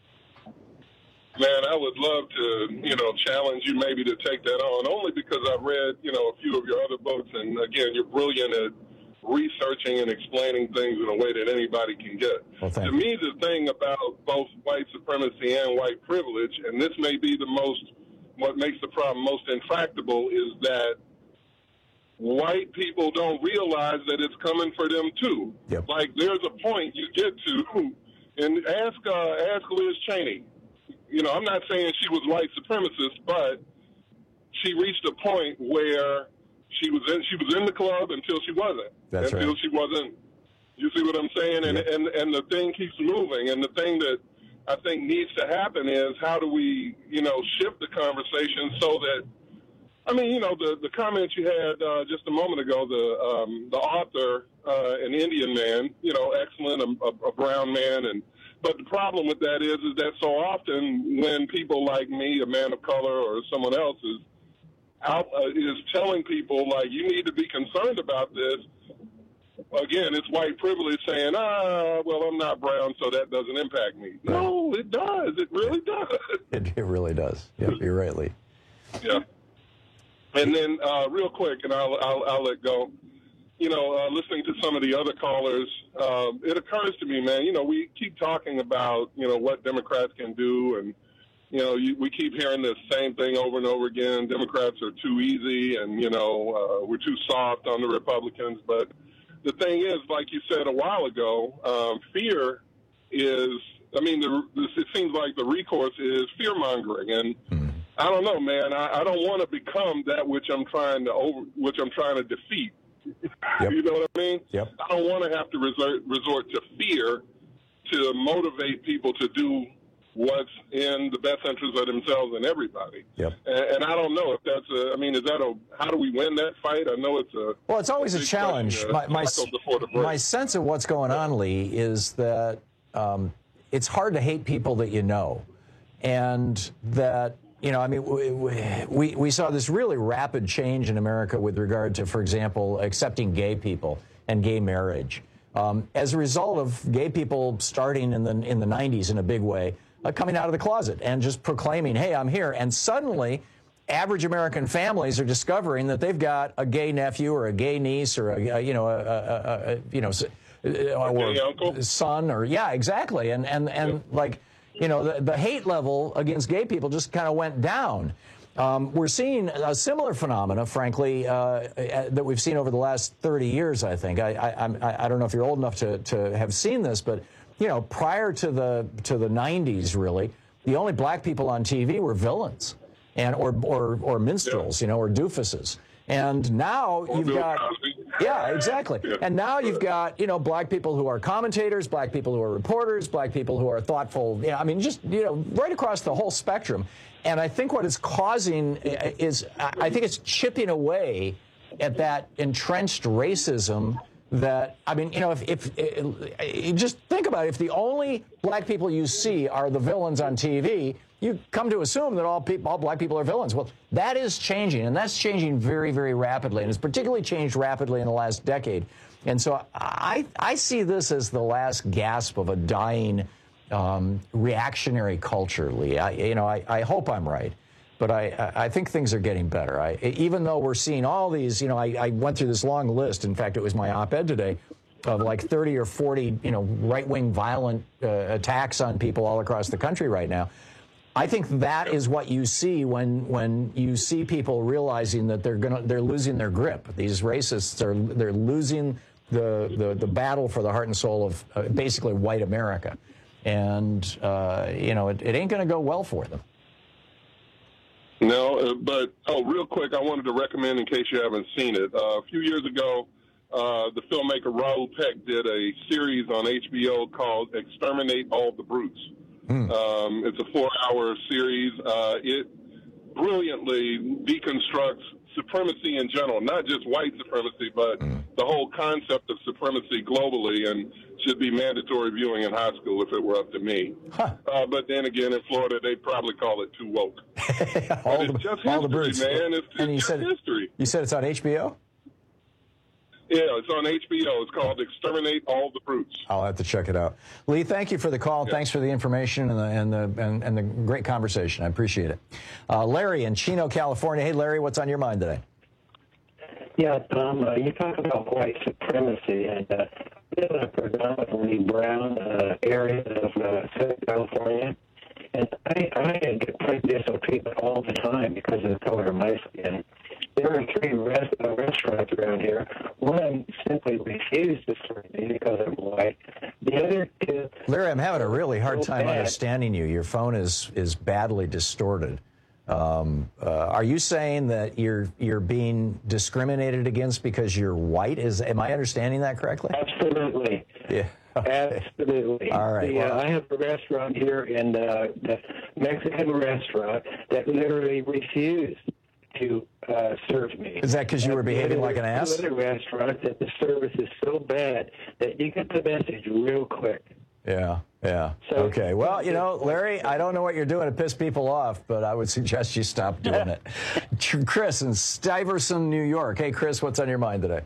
Man, I would love to, challenge you maybe to take that on, only because I've read, a few of your other books, and again, you're brilliant at researching and explaining things in a way that anybody can get. Well, to me, the thing about both white supremacy and white privilege, and this may be what makes the problem most intractable, is that white people don't realize that it's coming for them too. Yep. Like, there's a point you get to, and ask Liz Cheney. I'm not saying she was white supremacist, but she reached a point where she was in the club until she wasn't. That's until right. she wasn't. You see what I'm saying? And, Yep. and the thing keeps moving. And the thing that I think needs to happen is, how do we, shift the conversation so that, the comments you had just a moment ago, the author, an Indian man, excellent, a brown man, but the problem with that is that so often when people like me, a man of color, or someone else is telling people, like, you need to be concerned about this, again, it's white privilege saying, well, I'm not brown, so that doesn't impact me. Right. No, it does. It really does. It really does. Yep, you're right, Lee. Yeah. And then real quick, and I'll let go. Listening to some of the other callers, it occurs to me, man, we keep talking about, what Democrats can do, and, we keep hearing the same thing over and over again. Democrats are too easy, and, we're too soft on the Republicans. But the thing is, like you said a while ago, fear is, it seems like the recourse is fear-mongering. And I don't know, man, I don't want to become that which I'm trying to defeat. Yep. You know what I mean? Yep. I don't want to have to resort to fear to motivate people to do what's in the best interest of themselves and everybody. Yep. And I don't know if that's how do we win that fight? I know it's always a challenge. My sense of what's going on, Lee, is that it's hard to hate people that you know, and that, we saw this really rapid change in America with regard to, for example, accepting gay people and gay marriage. As a result of gay people starting in the 90s in a big way, coming out of the closet and just proclaiming, hey, I'm here. And suddenly, average American families are discovering that they've got a gay nephew or a gay niece or a son, or exactly. And like, the hate level against gay people just kind of went down. We're seeing a similar phenomena, frankly, that we've seen over the last 30 years, I think. I don't know if you're old enough to have seen this, but, prior to the 90s, really, the only black people on TV were villains or minstrels, or doofuses. And now you've got, exactly. Yeah. And now you've got, black people who are commentators, black people who are reporters, black people who are thoughtful, right across the whole spectrum. And I think what it's causing is, I think it's chipping away at that entrenched racism that, if just think about it, if the only black people you see are the villains on TV, you come to assume that all black people are villains. Well, that is changing, and that's changing very, very rapidly, and it's particularly changed rapidly in the last decade. And so I see this as the last gasp of a dying reactionary culture, Lee. I hope I'm right, but I think things are getting better. Even though we're seeing all these, I went through this long list. In fact, it was my op-ed today of like 30 or 40, right-wing violent attacks on people all across the country right now. I think that is what you see when you see people realizing that they're losing their grip. These racists they're losing the battle for the heart and soul of basically white America, and it ain't going to go well for them. No, but real quick, I wanted to recommend, in case you haven't seen it, a few years ago, the filmmaker Raoul Peck did a series on HBO called "Exterminate All the Brutes." It's a 4-hour series. It brilliantly deconstructs supremacy in general, not just white supremacy, but the whole concept of supremacy globally, and should be mandatory viewing in high school if it were up to me. But then again, in Florida, they'd probably call it too woke. all the Brutes, man. It's just history. You said it's on HBO? Yeah, it's on HBO. It's called "Exterminate All the Brutes." I'll have to check it out. Lee, thank you for the call. Yeah. Thanks for the information and the great conversation. I appreciate it. Larry in Chino, California. Hey, Larry, what's on your mind today? Yeah, Tom, you talk about white supremacy, and I live in a predominantly brown area of Southern California, and I get prejudicial treatment all the time because of the color of my skin. There are 3 restaurants around here. One simply refused to serve me because I'm white. The other 2... Larry, I'm having a really hard time understanding you. Your phone is badly distorted. Are you saying that you're being discriminated against because you're white? Am I understanding that correctly? Absolutely. Yeah. Okay. Absolutely. All right. I have a restaurant here, and the Mexican restaurant that literally refused to serve me. Is that because you were behaving like an ass? Other restaurant that the service is so bad that you get the message real quick. Yeah. Okay. Well, Larry, I don't know what you're doing to piss people off, but I would suggest you stop doing it. Chris in Stuyvesant, New York. Hey, Chris, what's on your mind today?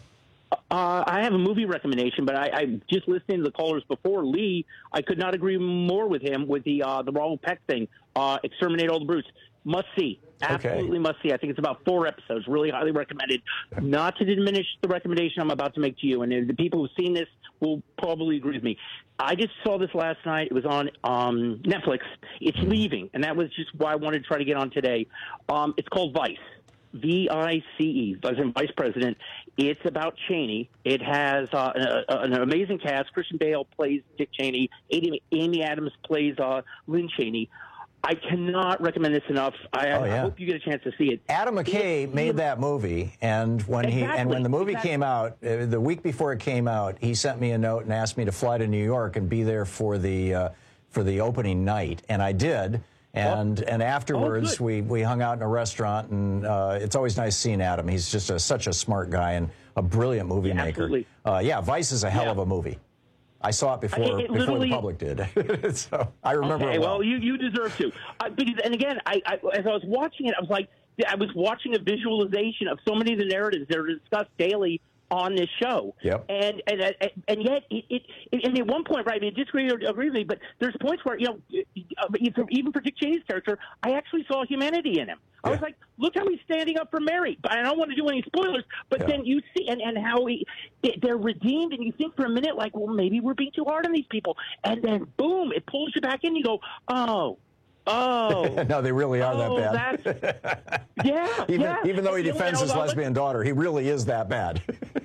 I have a movie recommendation, but I just listening to the callers before, Lee, I could not agree more with him with the Raoul Peck thing, Exterminate All the Brutes. Must see. Absolutely must see. I think it's about 4 episodes. Really highly recommended. Not to diminish the recommendation I'm about to make to you, and the people who've seen this will probably agree with me. I just saw this last night. It was on Netflix. It's leaving, and that was just why I wanted to try to get on today. It's called Vice. V-I-C-E, Vice President. It's about Cheney. It has an amazing cast. Christian Bale plays Dick Cheney. Amy Adams plays Lynn Cheney. I cannot recommend this enough. I hope you get a chance to see it. Adam McKay made that movie, and when the movie came out, the week before it came out, he sent me a note and asked me to fly to New York and be there for the opening night, and I did. And afterwards, we hung out in a restaurant, and it's always nice seeing Adam. He's just such a smart guy and a brilliant movie maker. Vice is a hell of a movie. I saw it before the public did. So I remember it well. You deserve to. And again, as I was watching it, I was watching a visualization of so many of the narratives that are discussed daily on this show. Yep. And yet and at one point, right, I disagree or agree with me, but there's points where, even for Dick Cheney's character, I actually saw humanity in him. I was like, look how he's standing up for Mary. But I don't want to do any spoilers, but then you see and how they're redeemed, and you think for a minute, like, well, maybe we're being too hard on these people. And then, boom, it pulls you back in. You go, oh. No, they really are that bad. Even though he defends his lesbian daughter, he really is that bad.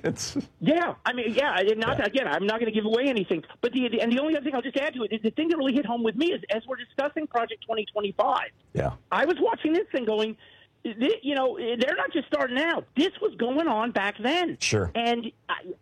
I'm not going to give away anything. But the only other thing I'll just add to it is the thing that really hit home with me is as we're discussing Project 2025. Yeah, I was watching this thing going, they're not just starting out. This was going on back then. Sure. And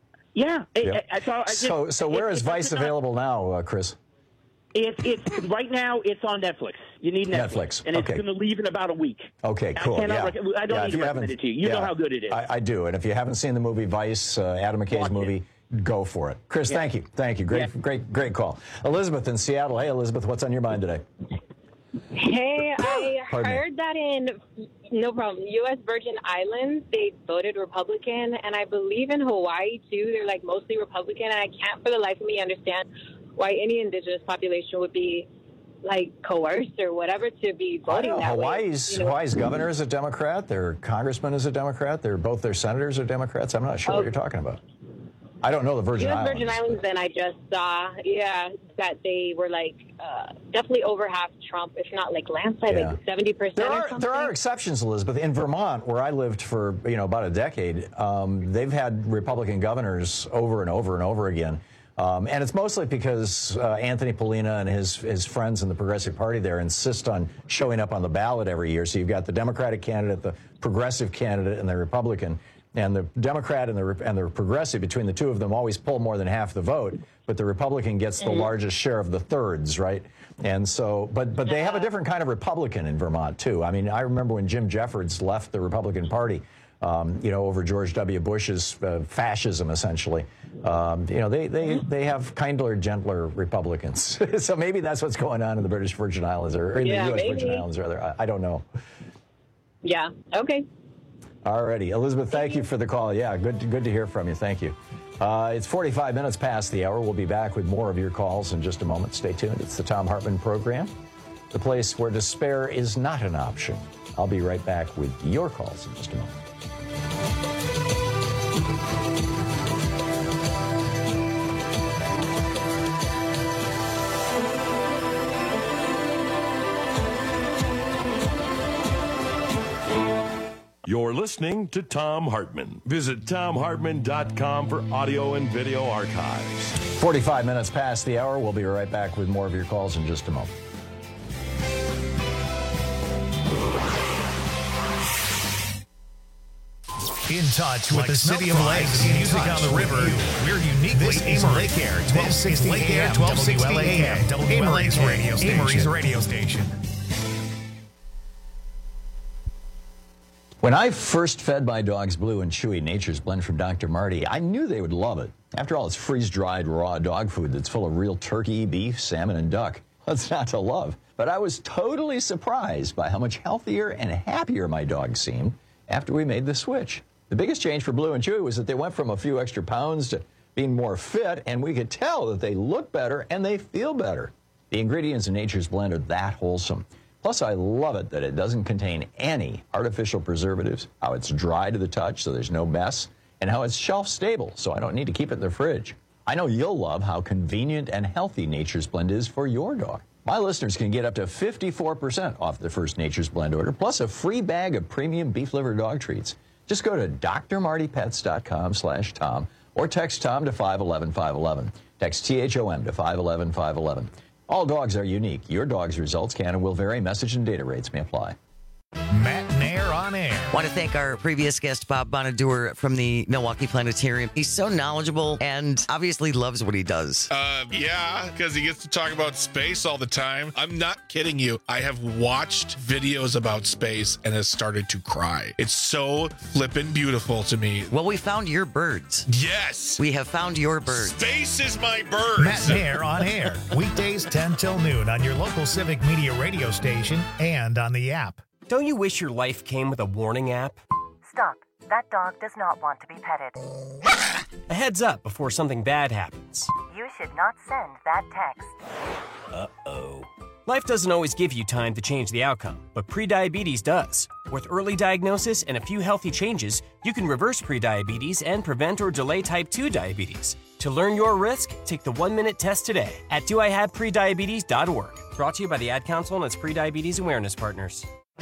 so where is Vice available now, Chris? It's right now. It's on Netflix. You need Netflix. And it's going to leave in about a week. Okay, cool. I don't need to recommend it to you. You know how good it is. I do. And if you haven't seen the movie Vice, Adam McKay's movie, go for it. Chris, thank you. Great call. Elizabeth in Seattle. Hey, Elizabeth, what's on your mind today? Hey, I heard that in U.S. Virgin Islands, they voted Republican, and I believe in Hawaii, too. They're, mostly Republican, and I can't for the life of me understand why any indigenous population would be coerced or whatever to be voting that way. Hawaii's governor is a Democrat. Their congressman is a Democrat. Both their senators are Democrats. I'm not sure what you're talking about. I don't know the Virgin Islands. Virgin Islands, then I just saw, that they were definitely over half Trump, if not landslide, 70% There are exceptions, Elizabeth. In Vermont, where I lived for about a decade, they've had Republican governors over and over and over again. And it's mostly because Anthony Polina and his friends in the Progressive Party there insist on showing up on the ballot every year. So you've got the Democratic candidate, the Progressive candidate, and the Republican. And the Democrat and the Progressive, between the two of them, always pull more than half the vote. But the Republican gets the largest share of the thirds, right? And so, but they have a different kind of Republican in Vermont, too. I mean, I remember when Jim Jeffords left the Republican Party, over George W. Bush's fascism, essentially. They have kinder, gentler Republicans. So maybe that's what's going on in the British Virgin Islands, or in the U.S. Virgin Islands, rather. I don't know. Yeah, okay. All righty. Elizabeth, thank you for the call. Yeah, good to hear from you. Thank you. It's 45 minutes past the hour. We'll be back with more of your calls in just a moment. Stay tuned. It's the Thom Hartmann Program, the place where despair is not an option. I'll be right back with your calls in just a moment. You're listening to Thom Hartmann. Visit ThomHartmann.com for audio and video archives. 45 minutes past the hour. We'll be right back with more of your calls in just a moment. In touch with the City of Lakes, music on the river. We're uniquely Lake Air, 1260 AM, 1260 AM, Amory's radio station. When I first fed my dogs Blue and Chewy Nature's Blend from Dr. Marty, I knew they would love it. After all, it's freeze-dried raw dog food that's full of real turkey, beef, salmon, and duck. What's not to love? But I was totally surprised by how much healthier and happier my dogs seemed after we made the switch. The biggest change for Blue and Chewy was that they went from a few extra pounds to being more fit, and we could tell that they look better and they feel better. The ingredients in Nature's Blend are that wholesome. Plus, I love it that it doesn't contain any artificial preservatives, how it's dry to the touch so there's no mess, and how it's shelf stable so I don't need to keep it in the fridge. I know you'll love how convenient and healthy Nature's Blend is for your dog. My listeners can get up to 54% off their first Nature's Blend order, plus a free bag of premium beef liver dog treats. Just go to drmartypets.com/Tom or text Tom to 511-511. Text THOM to 511-511. All dogs are unique. Your dog's results can and will vary. Message and data rates may apply. Matt Nair on air. Want to thank our previous guest, Bob Bonadur from the Milwaukee Planetarium. He's so knowledgeable and obviously loves what he does. Yeah, because he gets to talk about space all the time. I'm not kidding you. I have watched videos about space and has started to cry. It's so flippin' beautiful to me. Well, we found your birds. Yes. We have found your birds. Space is my birds. Matt Nair on air. Weekdays 10 till noon on your local Civic Media radio station and on the app. Don't you wish your life came with a warning app? Stop. That dog does not want to be petted. A heads up before something bad happens. You should not send that text. Uh-oh. Life doesn't always give you time to change the outcome, but prediabetes does. With early diagnosis and a few healthy changes, you can reverse prediabetes and prevent or delay type 2 diabetes. To learn your risk, take the 1-minute test today at doihaveprediabetes.org. Brought to you by the Ad Council and its prediabetes awareness partners.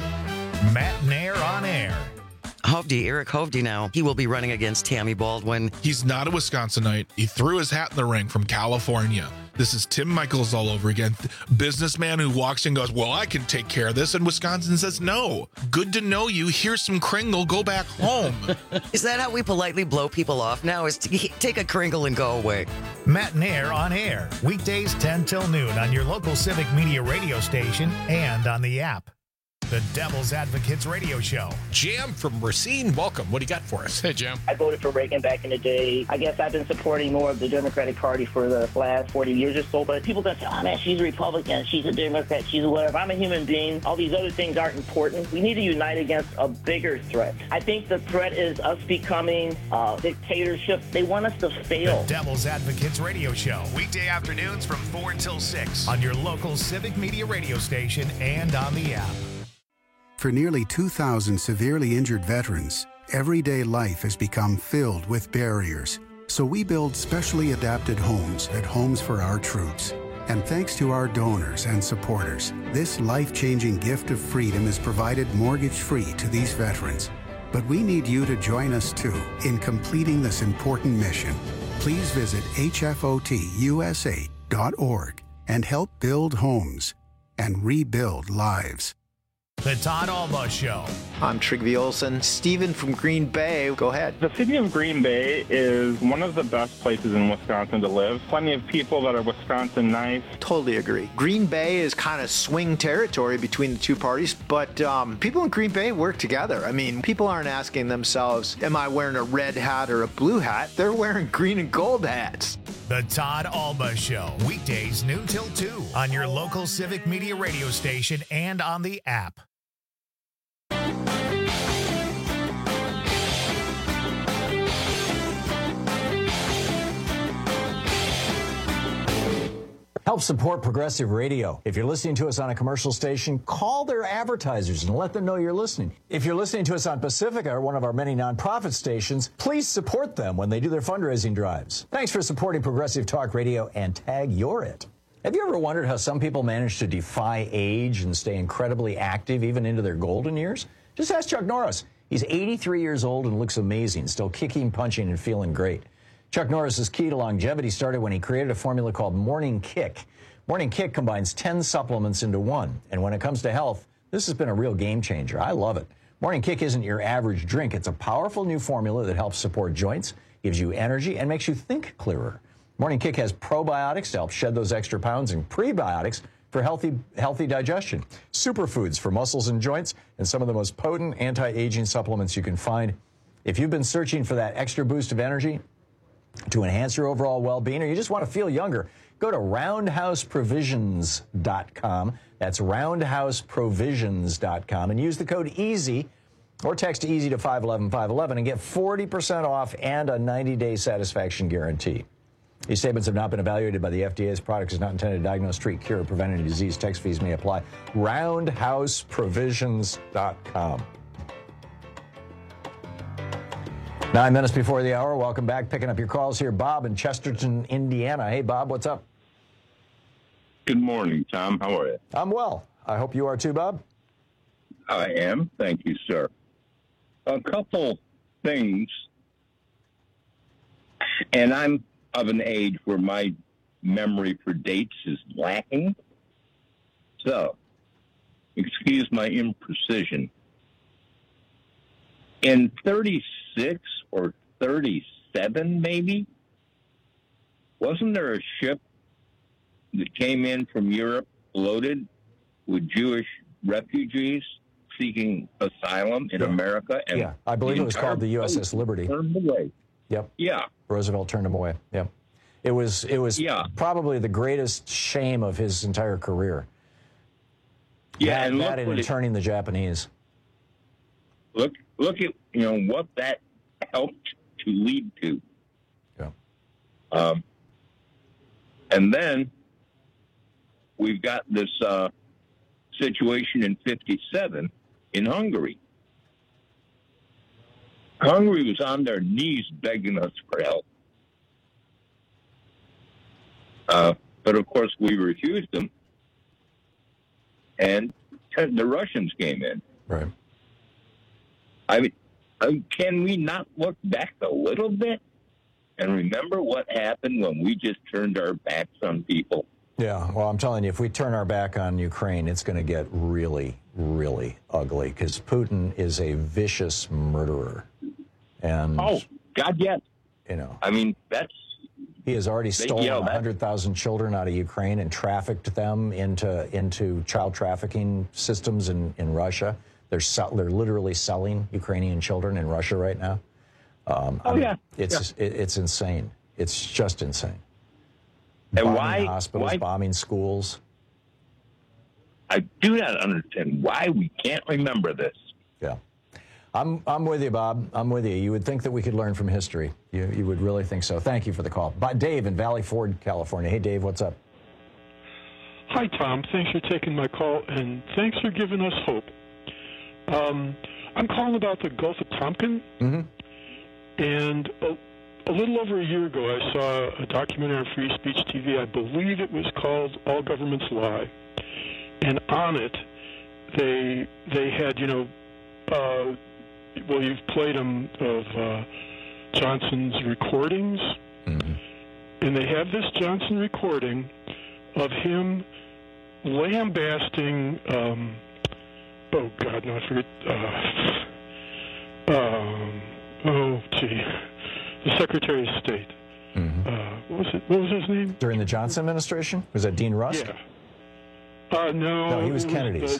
Matt Nair on air. Eric Hovde now. He will be running against Tammy Baldwin. He's not a Wisconsinite. He threw his hat in the ring from California. This is Tim Michaels all over again. Businessman who walks in and goes, well, I can take care of this. And Wisconsin says, no. Good to know you. Here's some Kringle. Go back home. Is that how we politely blow people off now? Is to take a Kringle and go away? Matt Nair on air. Weekdays 10 till noon on your local Civic Media radio station and on the app. The Devil's Advocates Radio Show. Jam from Racine, welcome. What do you got for us? Hey, Jam. I voted for Reagan back in the day. I guess I've been supporting more of the Democratic Party for the last 40 years or so. But people that say, oh, man, she's a Republican, she's a Democrat, she's a whatever. I'm a human being. All these other things aren't important. We need to unite against a bigger threat. I think the threat is us becoming a dictatorship. They want us to fail. The Devil's Advocates Radio Show. Weekday afternoons from 4 until 6 on your local Civic Media radio station and on the app. For nearly 2,000 severely injured veterans, everyday life has become filled with barriers. So we build specially adapted homes at Homes for Our Troops. And thanks to our donors and supporters, this life-changing gift of freedom is provided mortgage-free to these veterans. But we need you to join us, too, in completing this important mission. Please visit hfotusa.org and help build homes and rebuild lives. The Todd Alba Show. I'm Trygve Olsen. Steven from Green Bay, go ahead. The city of Green Bay is one of the best places in Wisconsin to live. Plenty of people that are Wisconsin nice. Totally agree. Green Bay is kind of swing territory between the two parties, but people in Green Bay work together. I mean, people aren't asking themselves, am I wearing a red hat or a blue hat? They're wearing green and gold hats. The Todd Alba Show, weekdays noon till 2 on your local Civic Media radio station and on the app. Help support Progressive Radio. If you're listening to us on a commercial station, call their advertisers and let them know you're listening. If you're listening to us on Pacifica, or one of our many nonprofit stations, please support them when they do their fundraising drives. Thanks for supporting Progressive Talk Radio and tag you're it. Have you ever wondered how some people manage to defy age and stay incredibly active even into their golden years? Just ask Chuck Norris. He's 83 years old and looks amazing, still kicking, punching, and feeling great. Chuck Norris's key to longevity started when he created a formula called Morning Kick. Morning Kick combines 10 supplements into one. And when it comes to health, this has been a real game changer. I love it. Morning Kick isn't your average drink. It's a powerful new formula that helps support joints, gives you energy, and makes you think clearer. Morning Kick has probiotics to help shed those extra pounds and prebiotics for healthy digestion, superfoods for muscles and joints, and some of the most potent anti-aging supplements you can find. If you've been searching for that extra boost of energy to enhance your overall well-being, or you just want to feel younger, go to roundhouseprovisions.com. That's roundhouseprovisions.com, and use the code EASY or text EASY to 511-511 and get 40% off and a 90-day satisfaction guarantee. These statements have not been evaluated by the FDA. This product is not intended to diagnose, treat, cure, or prevent any disease. Text fees may apply. roundhouseprovisions.com. 9 minutes before the hour. Welcome back. Picking up your calls here. Bob in Chesterton, Indiana. Hey, Bob, what's up? Good morning, Tom. How are you? I'm well. I hope you are too, Bob. I am. Thank you, sir. A couple things, and I'm of an age where my memory for dates is lacking. So, excuse my imprecision. In 36 or 37, maybe, wasn't there a ship that came in from Europe loaded with Jewish refugees seeking asylum in America? And yeah, I believe it was called the USS Liberty. Turned away. Yep. Yeah. Roosevelt turned him away. Yep. It was probably the greatest shame of his entire career. Yeah, that and turning the Japanese. Look at what that helped to lead to. Yeah. And then we've got this situation in 57 in Hungary. Hungary was on their knees begging us for help. But of course we refused them. And the Russians came in. Right. I mean, can we not look back a little bit and remember what happened when we just turned our backs on people? Yeah, well, I'm telling you, if we turn our back on Ukraine, it's going to get really, really ugly because Putin is a vicious murderer. And oh, God, yes. I mean, he has already stolen 100,000 children out of Ukraine and trafficked them into child trafficking systems in Russia. They're literally selling Ukrainian children in Russia right now. It's insane. It's just insane. And bombing hospitals, bombing schools. I do not understand why we can't remember this. Yeah. I'm with you, Bob. I'm with you. You would think that we could learn from history. You would really think so. Thank you for the call. Dave in Valley Ford, California. Hey, Dave, what's up? Hi, Tom. Thanks for taking my call, and thanks for giving us hope. I'm calling about the Gulf of Tonkin, mm-hmm. and a little over a year ago, I saw a documentary on Free Speech TV. I believe it was called All Governments Lie. And on it, they had, well, you've played them of Johnson's recordings. Mm-hmm. And they have this Johnson recording of him lambasting, oh, God, no, I forget. The Secretary of State. Mm-hmm. What was his name? During the Johnson administration? Was that Dean Rusk? Yeah. No, he was Kennedy's.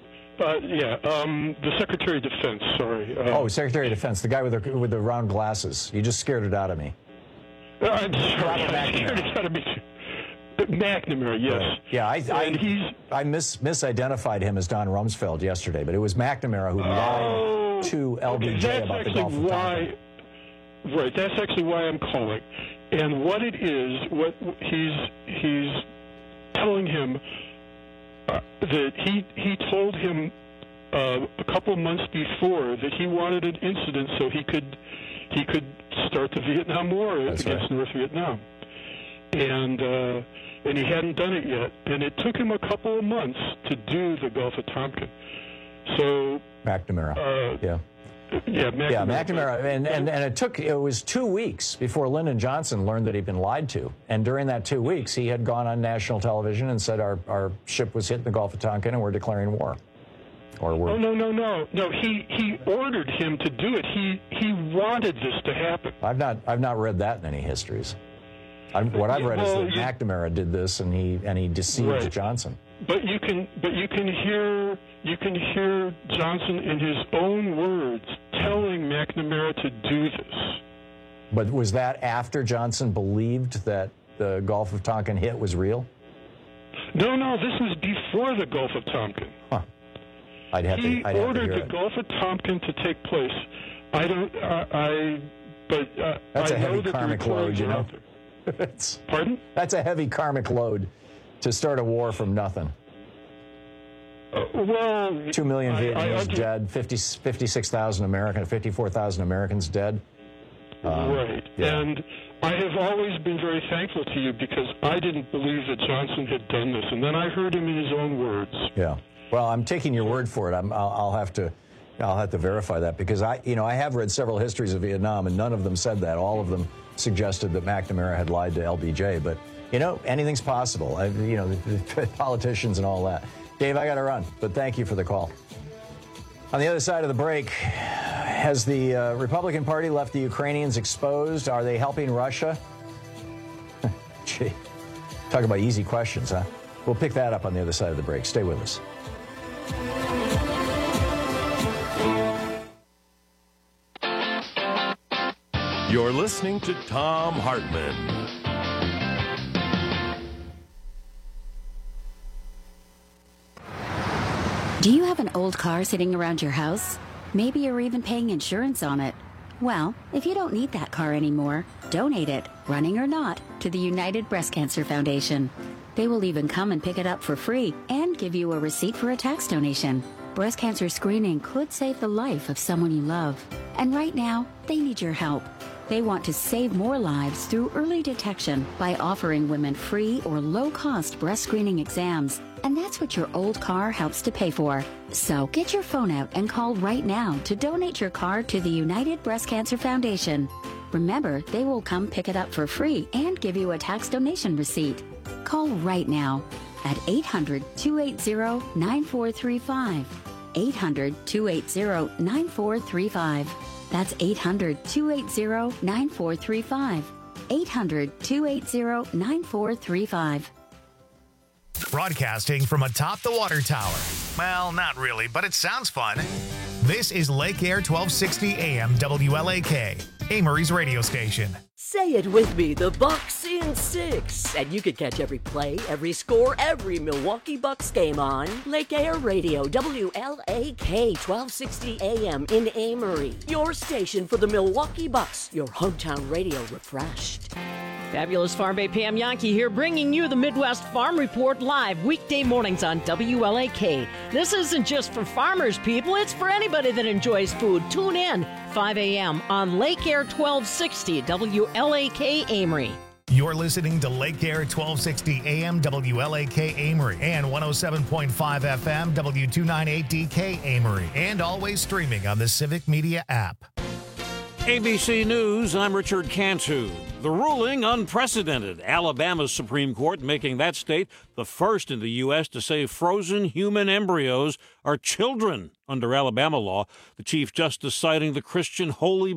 The Secretary of Defense, sorry. Secretary of Defense, the guy with the round glasses. You just scared it out of me. I'm sorry, I scared it out of me. McNamara, yes. Right. Yeah, I misidentified him as Don Rumsfeld yesterday, but it was McNamara who lied to LBJ about the Gulf of Tonkin. Right, that's actually why I'm calling. And what it is, what he's telling him that he told him a couple months before that he wanted an incident so he could start the Vietnam War against North Vietnam. And he hadn't done it yet. And it took him a couple of months to do the Gulf of Tonkin. So McNamara. McNamara. Yeah, McNamara. And it was 2 weeks before Lyndon Johnson learned that he'd been lied to. And during that 2 weeks, he had gone on national television and said our ship was hitting the Gulf of Tonkin and we're declaring war. No. He ordered him to do it. He wanted this to happen. I've not read that in any histories. What I've read is that McNamara did this and he deceived Johnson. But you can hear Johnson in his own words telling McNamara to do this. But was that after Johnson believed that the Gulf of Tonkin hit was real? No, this was before the Gulf of Tonkin. Huh. He ordered the Gulf of Tonkin to take place. That's a heavy karmic load, you know. Pardon? That's a heavy karmic load to start a war from nothing. 2 million Vietnamese dead, 56,000 Americans, 54,000 Americans dead. Right. Yeah. And I have always been very thankful to you because I didn't believe that Johnson had done this. And then I heard him in his own words. Yeah. Well, I'm taking your word for it. I'll have to verify that because I have read several histories of Vietnam and none of them said that. All of them suggested that McNamara had lied to LBJ. But anything's possible. The politicians and all that. Dave, I got to run, but thank you for the call. On the other side of the break, has the Republican Party left the Ukrainians exposed? Are they helping Russia? Gee, talk about easy questions, huh? We'll pick that up on the other side of the break. Stay with us. You're listening to Thom Hartmann. Do you have an old car sitting around your house? Maybe you're even paying insurance on it. Well, if you don't need that car anymore, donate it, running or not, to the United Breast Cancer Foundation. They will even come and pick it up for free and give you a receipt for a tax donation. Breast cancer screening could save the life of someone you love. And right now, they need your help. They want to save more lives through early detection by offering women free or low-cost breast screening exams. And that's what your old car helps to pay for. So get your phone out and call right now to donate your car to the United Breast Cancer Foundation. Remember, they will come pick it up for free and give you a tax donation receipt. Call right now at 800-280-9435. 800-280-9435. That's 800-280-9435. 800-280-9435. Broadcasting from atop the water tower. Well, not really, but it sounds fun. This is Lake Air 1260 AM WLAK, Amory's radio station. Say it with me, the Bucks in 6. And you can catch every play, every score, every Milwaukee Bucks game on Lake Air Radio, WLAK 1260 AM in Amory. Your station for the Milwaukee Bucks, your hometown radio refreshed. Fabulous Farm Bay Pam Yankee here, bringing you the Midwest Farm Report live weekday mornings on WLAK. This isn't just for farmers, people. It's for anybody that enjoys food. Tune in 5 a.m. on Lake Air 1260 WLAK Amory. You're listening to Lake Air 1260 AM WLAK Amory and 107.5 FM W298DK Amory, and always streaming on the Civic Media app. ABC News, I'm Richard Cantu. The ruling unprecedented. Alabama's Supreme Court making that state the first in the U.S. to say frozen human embryos are children under Alabama law. The Chief Justice citing the Christian Holy